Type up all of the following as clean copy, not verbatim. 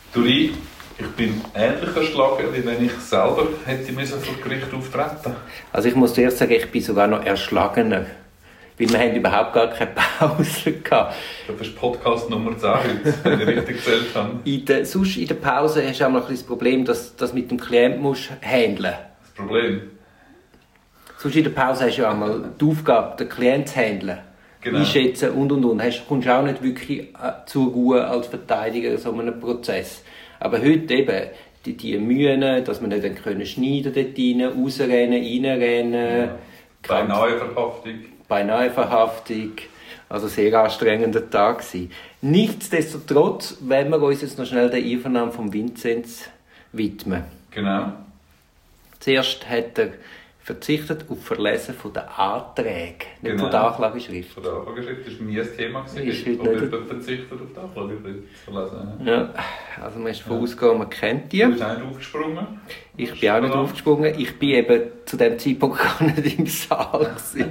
Duri, ich bin ähnlich erschlagen, wie wenn ich selber hätte vor Gericht auftreten. Also ich muss zuerst sagen, ich bin sogar noch erschlagener. Weil wir haben überhaupt gar keine Pause gehabt. Das ist Podcast Nummer 10 heute, wenn ich richtig gezählt habe. Sonst in der Pause hast du auch noch ein das Problem, dass du mit dem Klienten musst handeln. Das Problem? Sonst in der Pause hast du ja einmal die Aufgabe, den Klienten zu handeln. Genau. Einschätzen und. Kommst auch nicht wirklich zur Ruhe als Verteidiger in so einem Prozess. Aber heute eben, die Mühen, dass wir nicht dann schneiden dort rein, rausrennen, reinrennen. Ja. Beinahe Verhaftung. Beinahe Verhaftung. Also sehr anstrengender Tag gewesen. Nichtsdestotrotz, wenn wir uns jetzt noch schnell der Einvernahme von Vinzenz widmen. Genau. Zuerst hat er verzichtet auf Verlesen von den Anträgen, nicht von der Anklageschrift. Von der Anklageschrift, das war nie ein Thema. Ob jemand verzichtet auf die Anklageschrift zu verlesen. Ja, also man ist davon ausgegangen, man kennt die. Du bist auch nicht aufgesprungen? Ich bin auch nicht aufgesprungen. Ich bin eben zu diesem Zeitpunkt gar nicht im Saal.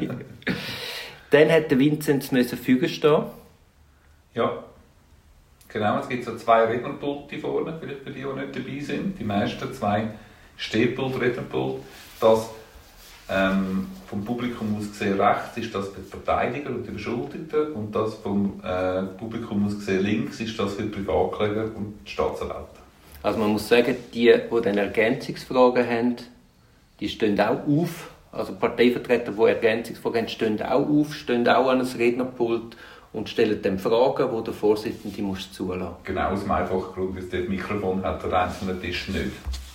Dann hat der Vinzenz Fügen stehen. Ja, genau. Es gibt so 2 Rednerpulte vorne, vielleicht für die nicht dabei sind. Die meisten 2 Stehpult, Rednerpult. Das vom Publikum aus gesehen rechts ist das für die Verteidiger und die Beschuldigten und das vom Publikum aus gesehen links ist das für die Privatkläger und die Staatsanwälte. Also man muss sagen, die dann Ergänzungsfragen haben, die stehen auch auf. Also Parteivertreter, die Ergänzungsfragen haben, stehen auch auf, stehen auch an ein Rednerpult und stellen dann Fragen, die der Vorsitzende zulassen muss. Genau, aus dem einfachen Grund, weil es dort Mikrofon hat, der einzelne Tisch nicht.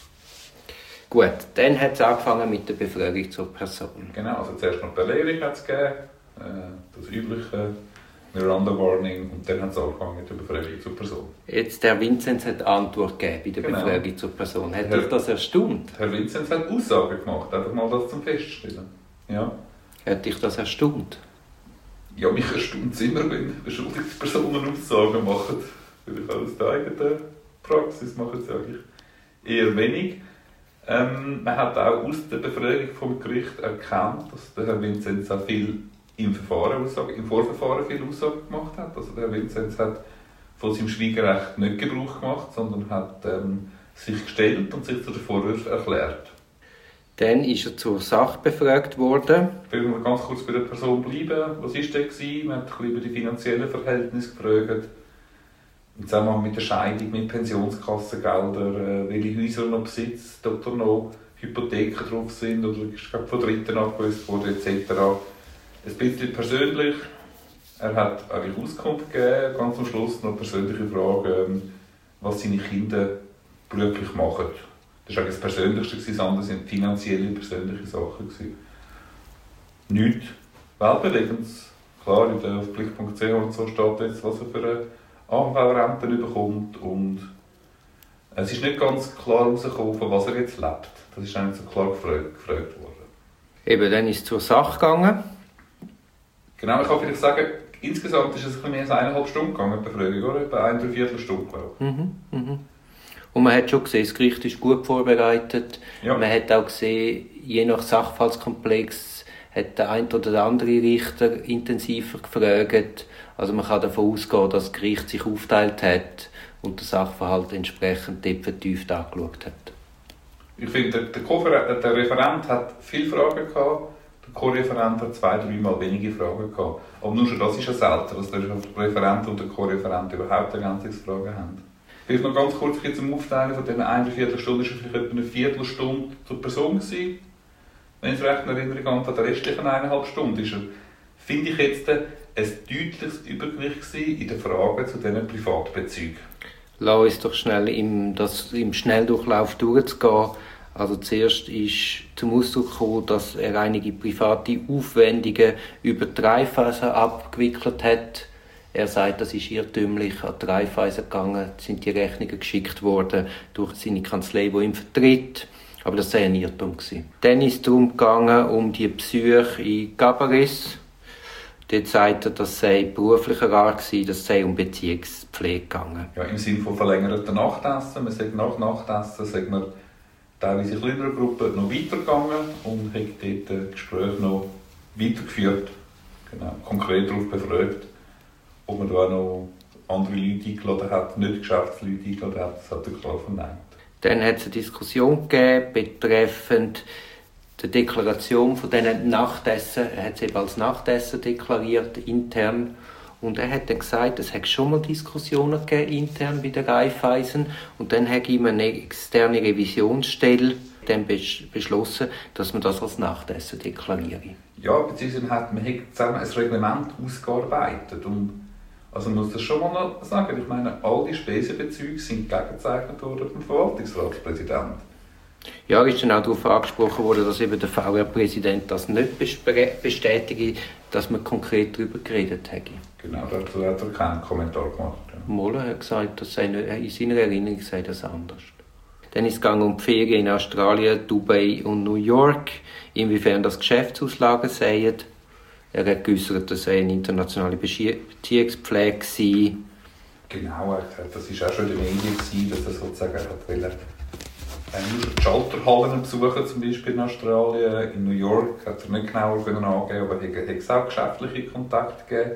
Gut, dann hat es angefangen mit der Befragung zur Person. Genau, also zuerst noch die Belehrung hat es gegeben, das übliche Miranda Warning, und dann hat es angefangen mit der Befragung zur Person. Jetzt, der Vinzenz hat Antwort gegeben bei der Befragung zur Person. Hat dich das erstaunt? Herr Vinzenz hat Aussagen gemacht, einfach mal das zum Feststellen. Ja. Hat dich das erstaunt? Ja, mich erstaunt es immer, wenn beschuldigte Personen Aussagen machen. Vielleicht auch aus der eigenen Praxis machen sie eigentlich eher wenig. Man hat auch aus der Befragung vom Gericht erkannt, dass der Herr Vinzenz auch viel im Vorverfahren viel Aussagen gemacht hat. Also der Herr Vinzenz hat von seinem Schweigerecht nicht Gebrauch gemacht, sondern hat sich gestellt und sich zu den Vorwürfen erklärt. Dann ist er zur Sache befragt worden. Ich will noch ganz kurz bei der Person bleiben. Was war der? Man hat ein bisschen über die finanziellen Verhältnisse gefragt. Im Zusammenhang mit der Scheidung, mit Pensionskassengeldern, welche Häuser noch besitzt, ob da noch Hypotheken drauf sind oder ist von Dritten abgelöst worden etc. Ein bisschen persönlich. Er hat eigentlich Auskunft gegeben, ganz am Schluss noch persönliche Fragen, was seine Kinder beruflich machen. Das war eigentlich das Persönlichste, das andere sind finanzielle, persönliche Sachen. Nichts weltbewegendes. Klar, auf blick.ch und so steht jetzt, was er für eine AHV-Rente bekommt, und es ist nicht ganz klar herausgekommen, von was er jetzt lebt. Das ist nicht so klar gefragt worden. Eben, dann ist es zur Sache gegangen. Genau, ich kann vielleicht sagen, insgesamt ist es ein bisschen mehr als 1,5 Stunden gegangen, die Befragung, oder? Etwa 1 Dreiviertelstunde, glaube ich. Und man hat schon gesehen, das Gericht ist gut vorbereitet. Ja. Man hat auch gesehen, je nach Sachverhaltskomplex hat der eine oder der andere Richter intensiver gefragt. Also man kann davon ausgehen, dass das Gericht sich aufgeteilt hat und den Sachverhalt entsprechend vertieft angeschaut hat. Ich finde, der Referent hat viele Fragen gehabt, der Co-Referent hat 2-3 Mal wenige Fragen gehabt. Aber nur schon das ist ja selten, dass der Referent und der Co-Referent überhaupt Ergänzungsfragen haben. Vielleicht noch ganz kurz zum Aufteilen von diesen 1 Viertelstunde, war vielleicht etwa eine Viertelstunde zur Person gewesen. Wenn ich es recht in Erinnerung habe, der restlichen 1,5 Stunden ist er, finde ich jetzt, ein deutliches Übergewicht in den Fragen zu diesen Privatbezügen. Lass uns doch schnell im Schnelldurchlauf durchzugehen. Also zuerst ist zum Ausdruck gekommen, dass er einige private Aufwendungen über die Raiffeisen abgewickelt hat. Er sagt, das ist irrtümlich an die Raiffeisen gegangen, sind die Rechnungen geschickt worden durch seine Kanzlei, die ihn vertritt. Aber das sei ein Irrtum gewesen. Dann ist es darum gegangen, um die Besuche in Gabaris. Dort sagt er, das sei beruflicher Art gewesen, das sei um Beziehungspflege gegangen. Ja, im Sinne von verlängerten Nachtessen. Man sagt nach Nachtessen, sagt man, teilweise in kleineren Gruppen noch weitergegangen und hat dort Gespräche noch weitergeführt. Genau, konkret darauf befragt, ob man da noch andere Leute eingeladen hat, nicht Geschäftsleute eingeladen hat, das hat er klar verneint. Dann hat es eine Diskussion gegeben betreffend die Deklaration von diesen Nachtessen. Er hat es eben als Nachtessen deklariert, intern. Und er hat dann gesagt, es hätte schon mal Diskussionen gegeben, intern bei der Raiffeisen. Und dann hat ihm eine externe Revisionsstelle dann beschlossen, dass man das als Nachtessen deklariere. Ja, beziehungsweise man hat zusammen ein Reglement ausgearbeitet. Und also man muss das schon mal noch sagen. Ich meine, all die Spesenbezüge sind gegengezeichnet worden vom Verwaltungsratspräsidenten. Ja, ist dann auch darauf angesprochen worden, dass eben der VR-Präsident das nicht bestätige, dass man konkret darüber geredet hätte. Genau, dazu hat er keinen Kommentar gemacht. Ja. Moller hat gesagt, dass in seiner Erinnerung sei das anders. Dann ist es um die Ferien in Australien, Dubai und New York, inwiefern das Geschäftsauslagen seien. Er hat geäußert, dass er eine internationale Beziehungspflege sei. Genau, das war auch schon in den Medien, dass er sozusagen wollte. Die Schalterhallen besuchen, zum Beispiel in Australien. In New York hat er nicht genauer angeben, aber er hat auch geschäftliche Kontakte gegeben.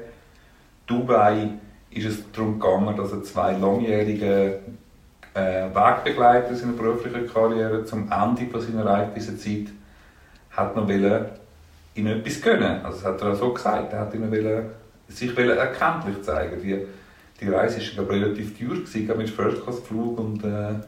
Dubai ist es darum gegangen, dass er 2 langjährige Wegbegleiter in seiner beruflichen Karriere zum Ende von seiner Reifeisenzeit hat noch in etwas gönnen. Also das hat er auch so gesagt. Er hat sich erkenntlich zeigen. Die Reise war relativ teuer, mit First-Class-Flug und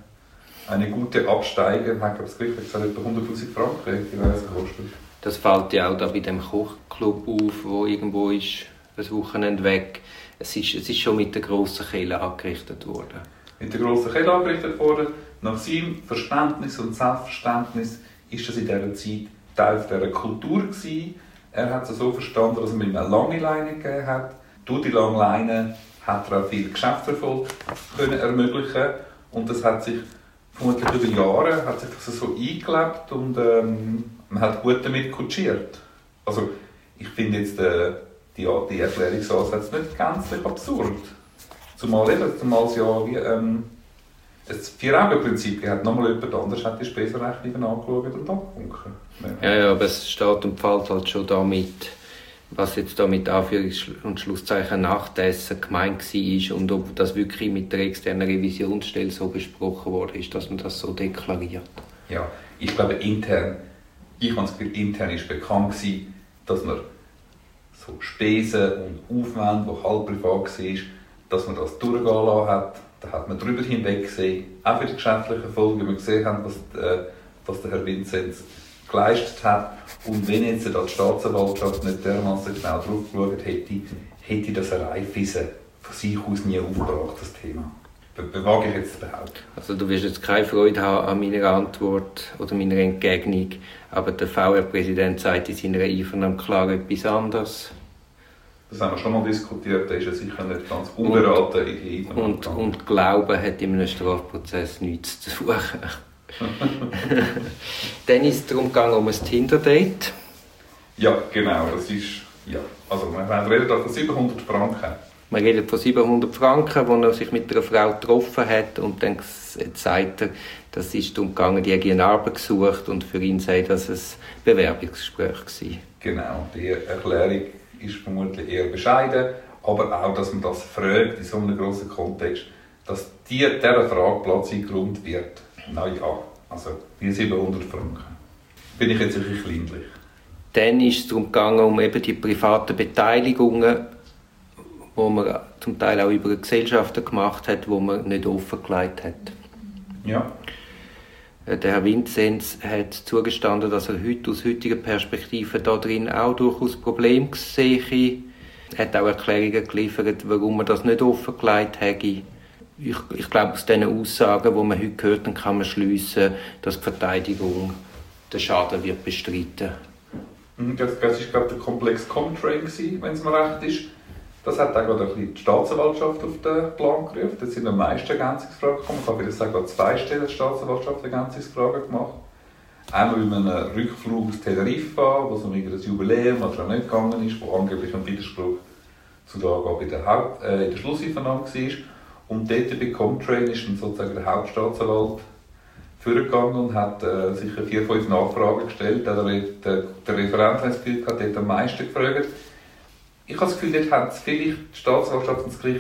eine gute Absteiger hat das Gericht gesagt, etwa 100'000 Franken die Reise gekostet. Das fällt ja auch da bei dem Kochclub auf, wo irgendwo ist, ein Wochenende weg. Es ist schon mit der grossen Kehle angerichtet worden. Mit der grossen Kehle angerichtet worden. Nach seinem Verständnis und Selbstverständnis ist das in dieser Zeit Teil dieser Kultur gewesen. Er hat es so verstanden, dass man ihm eine lange Leine gegeben hat. Durch die lange Leine hat er auch viel Geschäftserfolg ermöglichen. Und das hat sich vermutlich über Jahre hat sich das so eingelebt und man hat gut damit kutschiert. Also ich finde jetzt die Erklärungsansätze nicht gänzlich absurd. Zumal es ja wie ein 4-Augen-Prinzip hat. Nochmal jemand anders hat die Spesenrechnungen angeschaut und abgewunken. Ja, aber es steht und fällt halt schon damit, was jetzt da mit Anführungs- und Schlusszeichen Nachtessen gemeint war und ob das wirklich mit der externen Revisionsstelle so besprochen worden ist, dass man das so deklariert. Ja, ich glaube intern ist bekannt gewesen, dass man so Spesen und Aufwände, die halb privat waren, dass man das durchgehen lassen hat. Da hat man darüber hinweg gesehen, auch für die geschäftlichen Folgen, wie wir gesehen haben, was der Herr Vinzenz geleistet hat. Und wenn jetzt die Staatsanwaltschaft nicht dermaßen genau drauf geschaut hätte das eine Raiffeisen von sich aus nie aufgebracht, das Thema. Bewage ich jetzt zu behaupten. Also du wirst jetzt keine Freude haben an meiner Antwort oder meiner Entgegnung, aber der VR-Präsident sagt in seiner Einvernahme klar etwas anderes. Das haben wir schon mal diskutiert, da ist er sicher nicht ganz unberaten in die Einvernahme. Und Glauben hat in einem Strafprozess nichts zu suchen. Dann ist es darum gegangen, um ein Tinder-Date. Ja, genau. Das ist, ja. Also, wir reden da von 700 Franken. Man redet von 700 Franken, wo er sich mit einer Frau getroffen hat. Und dann sagt er, das ist darum gegangen, die haben eine Arbeit gesucht. Und für ihn sei das ein Bewerbungsgespräch gewesen. Genau. Die Erklärung ist vermutlich eher bescheiden. Aber auch, dass man das fragt in so einem grossen Kontext, dass dieser Frage Platz eingeräumt wird. Na ja, also wie 700 Franken. Bin ich jetzt ein bisschen kleinlich. Dann ist es darum gegangen, um eben die privaten Beteiligungen, die man zum Teil auch über Gesellschaften gemacht hat, die man nicht offengelegt hat. Ja. Der Herr Vinzenz hat zugestanden, dass er heute aus heutiger Perspektive da drin auch durchaus Probleme sehe. Er hat auch Erklärungen geliefert, warum man das nicht offengelegt hätte. Ich glaube, aus diesen Aussagen, die man heute gehört hat, kann man schliessen, dass die Verteidigung den Schaden wird bestreiten. Das war, glaube ich, der Komplex Comtrain, wenn es mir recht ist. Das hat auch gerade die Staatsanwaltschaft auf den Plan gerufen. Da sind am meisten Ergänzungsfragen gekommen. Ich habe vielleicht sagen, an 2 Stellen die Staatsanwaltschaft Ergänzungsfragen gemacht. Einmal über einen Rückflug aus Teneriffa, wo es um ein Jubiläum oder auch nicht gegangen ist, wo angeblich ein Widerspruch zu der Angabe in der Schlusseinvernahme war. Und dort bei Comtrain ist dann sozusagen der Hauptstaatsanwalt vorgegangen und hat sicher 4-5 Nachfragen gestellt. Der Referent hat das Gefühl, hat dort am meisten gefragt. Ich habe das Gefühl, dort hat vielleicht die Staatsanwaltschaft und das Gericht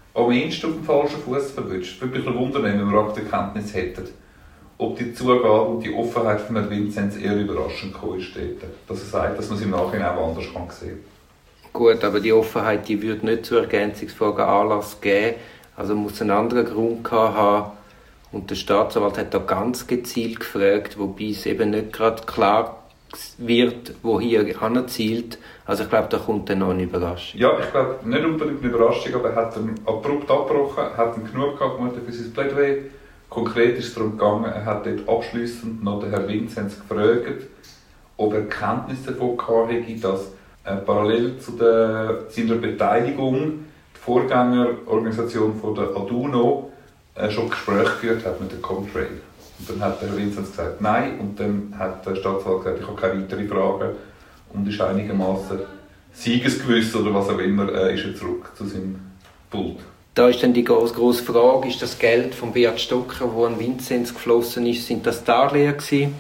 am ehesten auf dem falschen Fuß verwünscht. Ich würde mich wundern, wenn wir Aktenkenntnis hätten, ob die Zugabe und die Offenheit von Herrn Vinzenz eher überraschend gekommen ist, dass er sagt, dass man es im Nachhinein auch anders kann sehen kann. Gut, aber die Offenheit die würde nicht zu Ergänzungsfragen Anlass geben. Also muss einen anderen Grund haben. Und der Staatsanwalt hat da ganz gezielt gefragt, wobei es eben nicht gerade klar wird, wo hier anzielt. Also ich glaube, da kommt dann noch eine Überraschung. Ja, ich glaube, nicht unbedingt eine Überraschung, aber er hat ihn abrupt abgebrochen, hat ihn genug gehabt für sein Plädoyer. Konkret ist es darum gegangen, er hat dort abschliessend noch den Herrn Vinzenz gefragt, ob er Kenntnis davon hatte, dass parallel zu seiner Beteiligung die Vorgängerorganisation von der Aduno schon Gespräche geführt hat mit der Comtrail. Und dann hat der Herr Vinzenz gesagt Nein und dann hat der Staatsanwalt gesagt, ich habe keine weiteren Fragen und ist einigermaßen siegesgewiss oder was auch immer, ist er zurück zu seinem Pult. Da ist dann die grosse Frage, ist das Geld von Beat Stocker, das an Vinzenz geflossen ist, sind das Darlehen gewesen?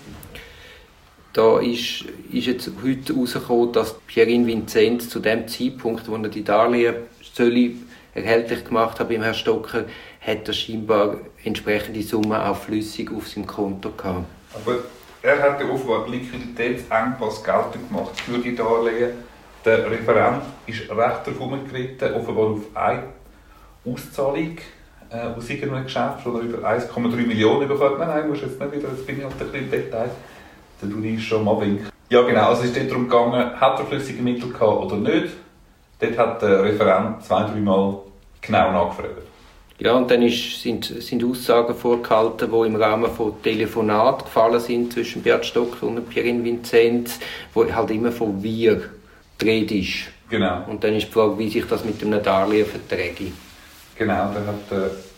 Da ist jetzt heute herausgekommen, dass Pierin Vinzenz zu dem Zeitpunkt, wo er die Darlehen erhältlich gemacht hat beim Herrn Stocker, hat er scheinbar entsprechende Summen auch flüssig auf seinem Konto gehabt. Aber er hat ja offenbar Liquiditätsengpass geltend gemacht für die Darlehen. Der Referent ist recht davon geritten, offenbar auf eine Auszahlung aus irgendeinem Geschäft, wo er über 1,3 Millionen bekommt. Nein, musst jetzt nicht wieder, jetzt bin ich halt ein bisschen im Detail. Dann tue ich schon mal winken. Ja genau, also es ist dort darum gegangen, hat er flüssige Mittel gehabt oder nicht. Dort hat der Referent 2-3 Mal genau nachgefragt. Ja, und dann sind Aussagen vorgehalten, die im Rahmen von Telefonaten gefallen sind zwischen Beat Stocker und Pierin Vinzenz, wo halt immer von «wir» die Rede ist. Genau. Und dann ist die Frage, wie sich das mit einem Darlehen verträgt. Genau, da hat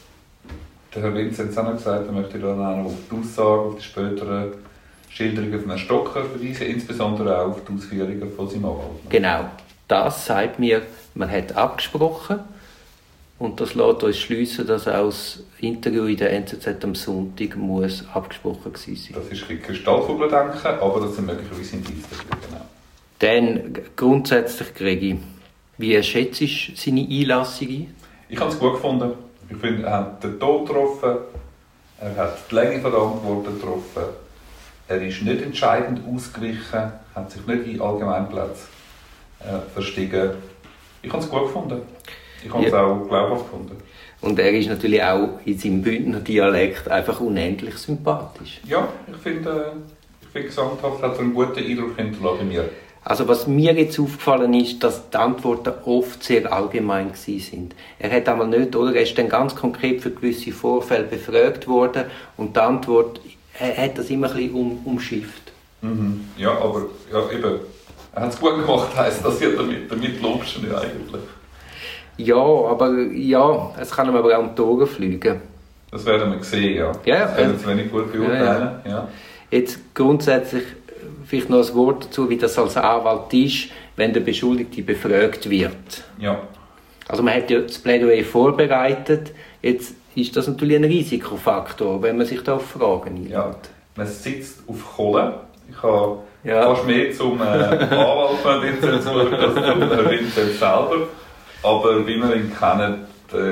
der Herr Vinzenz auch noch gesagt, er möchte dann auch noch auf die Aussagen, auf die späteren Schilderungen von Herrn Stocker verweisen, insbesondere auch auf die Ausführungen von seinem Anwalt. Genau, das sagt mir, man hat abgesprochen und das lässt uns schliessen, dass auch das Interview in der NZZ am Sonntag muss abgesprochen gewesen sein. Das ist ein Kristallkugeldenken, aber das sind möglicherweise Indizien. Genau. Dann grundsätzlich, Gregi, wie schätzt du seine Einlassung ein? Ich habe es gut gefunden. Ich finde, er hat den Tod getroffen, er hat die Länge der Antworten getroffen, er ist nicht entscheidend ausgewichen, hat sich nicht in Allgemeinplätze verstiegen. Ich habe es gut gefunden. Ich habe es auch glaubhaft gefunden. Und er ist natürlich auch in seinem Bündner Dialekt einfach unendlich sympathisch. Ja, ich finde gesamthaft hat er einen guten Eindruck hinterlassen mir. Also was mir jetzt aufgefallen ist, dass die Antworten oft sehr allgemein waren. Er hat einmal nicht, oder? Er ist dann ganz konkret für gewisse Vorfälle befragt worden und die Antwort, er hat das immer ein bisschen umschifft. Mhm. Ja, aber ja, eben, er hat es gut gemacht, heisst das ja damit lobst du nicht eigentlich. Ja, aber ja, es kann ihm aber auch um die Ohren fliegen. Das werden wir sehen, ja. Ja, das werden wir wenig gut beurteilen. Ja. Jetzt grundsätzlich vielleicht noch ein Wort dazu, wie das als Anwalt ist, wenn der Beschuldigte befragt wird. Ja. Also man hat ja das Plädoyer vorbereitet, jetzt ist das natürlich ein Risikofaktor, wenn man sich da auf Fragen einlädt. Ja. Man sitzt auf Kohle. Ich habe fast mehr zum Anwalt von Vinzenz als zum Vinzenz selber. Aber wie wir ihn kennen,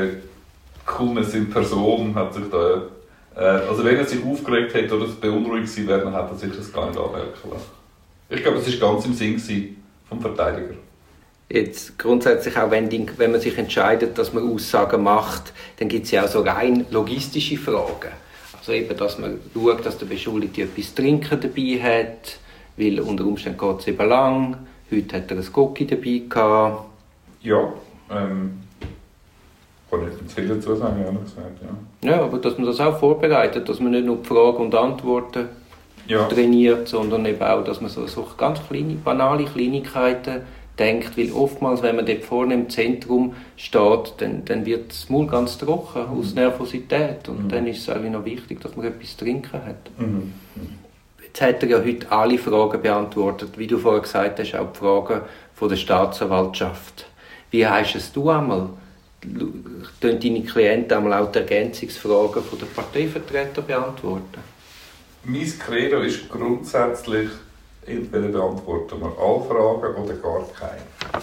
Coolness in Person hat sich da... Also wenn er sich aufgeregt hätte oder es beunruhigt gewesen wäre, dann hätte er sich das gar nicht anmerken lassen. Ich glaube, es war ganz im Sinn vom Verteidiger. Jetzt grundsätzlich auch, wenn man sich entscheidet, dass man Aussagen macht, dann gibt es ja auch so rein logistische Fragen. Also eben, dass man schaut, dass der Beschuldigte etwas zu trinken dabei hat, weil unter Umständen geht es eben lang. Heute hat er ein Gocki dabei gehabt. Ja, kann ich nicht viel dazu sagen, ehrlich gesagt. Ja. Ja, aber dass man das auch vorbereitet, dass man nicht nur die Fragen und Antworten trainiert, sondern eben auch, dass man so ganz kleine, banale Kleinigkeiten denkt, weil oftmals, wenn man dort vorne im Zentrum steht, dann wird das Maul ganz trocken aus Nervosität und dann ist es eigentlich noch wichtig, dass man etwas zu trinken hat. Mhm. Jetzt hat er ja heute alle Fragen beantwortet, wie du vorher gesagt hast, auch die Fragen von der Staatsanwaltschaft. Wie hast du einmal? Können deine Klienten einmal auch die Ergänzungsfragen der Parteivertreter beantworten? Mein Credo ist grundsätzlich, entweder beantworten wir alle Fragen oder gar keine.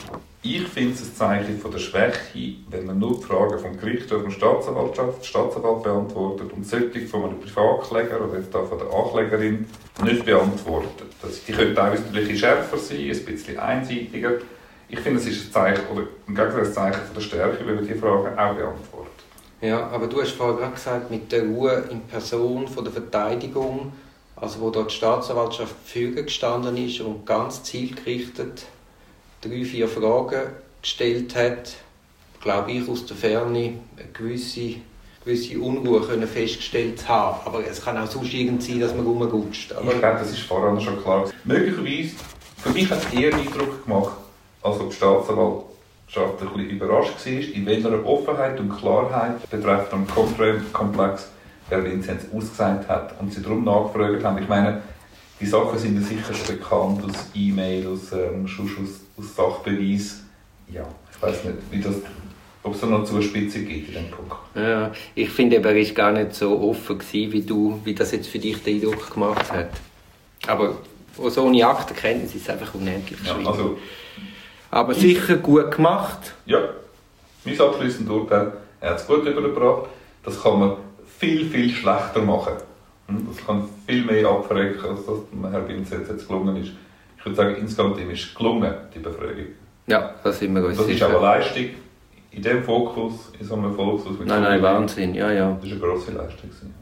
Ich finde es ein Zeichen von der Schwäche, wenn man nur die Fragen vom Gericht oder vom Staatsanwalt beantwortet und solche von einem Privatkläger oder jetzt da von der Anklägerin nicht beantwortet. Die können teilweise natürlich schärfer sein, ein bisschen einseitiger. Ich finde, es ist ein Zeichen, oder im Gegenteil ein Zeichen von der Stärke, wenn man diese Fragen auch beantwortet. Ja, aber du hast vorhin gerade gesagt, mit der Ruhe in Person von der Verteidigung, also wo dort die Staatsanwaltschaft Führer gestanden ist und ganz zielgerichtet 3-4 Fragen gestellt hat, glaube ich, aus der Ferne eine gewisse Unruhe können festgestellt haben. Aber es kann auch sonst irgend sein, dass man rumrutscht. Ich glaube, das ist vorhin schon klar. Möglicherweise, für mich hat es eher Eindruck gemacht, als ob die Staatsanwaltschaft ein bisschen überrascht war, in welcher Offenheit und Klarheit betreffend am Contra-Komplex der Vinzenz ausgesagt hat und sie darum nachgefragt haben. Ich meine, die Sachen sind ja sicher schon bekannt aus E-Mail, aus Sachbeweis. Ja, ich weiß nicht, ob es da noch Zuspitzung gibt in diesem Punkt. Ja, ich finde, er war gar nicht so offen gewesen, wie das jetzt für dich den Eindruck gemacht hat. Aber so ohne Aktenkenntnis ist es einfach unendlich schwierig. Ja, also, aber sicher gut gemacht. Ja, mein abschließendes Urteil, er hat es gut übergebracht. Das kann man viel, viel schlechter machen. Das kann viel mehr abverrecken, als das Herr Vinzenz jetzt gelungen ist. Ich würde sagen, insgesamt ihm ist gelungen, die Befragung. Ja, das sind wir uns sicher. Das ist aber eine Leistung in diesem Fokus, in so einem Volkshaus. Nein, Wahnsinn, ja. Das war eine grosse Leistung.